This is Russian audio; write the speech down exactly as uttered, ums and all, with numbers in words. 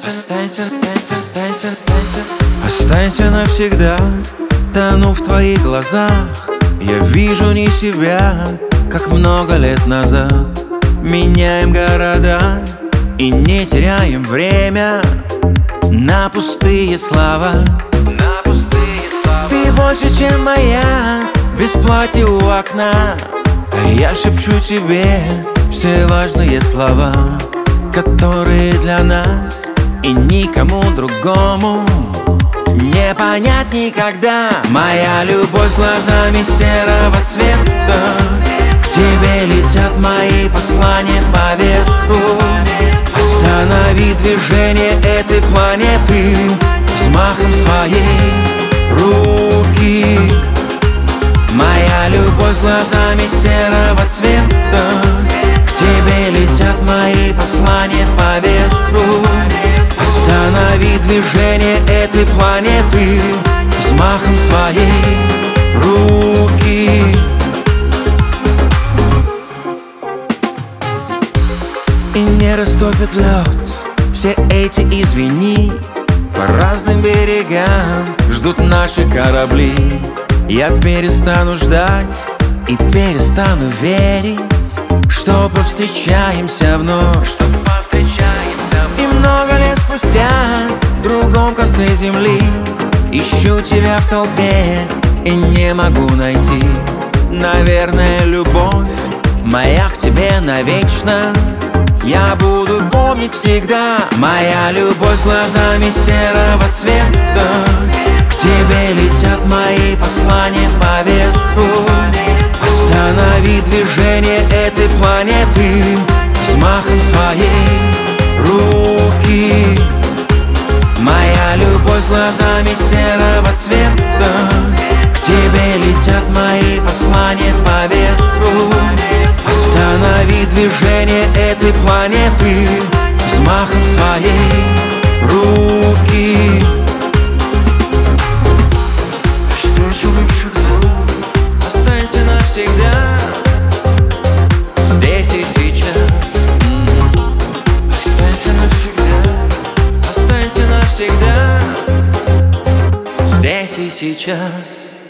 Останься, останься, останься, останься. Останься навсегда, тону в твоих глазах. Я вижу не себя, как много лет назад. Меняем города и не теряем время на пустые слова. На пустые слова. Ты больше, чем моя, без платья у окна. А я шепчу тебе все важные слова, которые для нас и никому другому не понять никогда. Моя любовь глазами серого цвета, к тебе летят мои послания по ветру. Останови движение этой планеты взмахом своей руки. Моя любовь глазами серого цвета, к тебе летят мои послания по ветру. Останови движение этой планеты взмахом своей руки. И не растопит лед все эти извини. По разным берегам ждут наши корабли. Я перестану ждать и перестану верить, что повстречаемся вновь. И много лет спустя в другом конце земли ищу тебя в толпе и не могу найти. Наверное, любовь моя к тебе навечно я буду помнить всегда. Моя любовь глазами серого цвета, к тебе летят мои послания по ветру. Останови движение этой планеты взмахом своей руки. Моя любовь глазами серого цвета, к тебе летят мои послания по ветру. Останови движение этой планеты взмахом своей руки. Останься навсегда, останься навсегда, здесь и сейчас. Останься навсегда, останься навсегда, здесь и сейчас.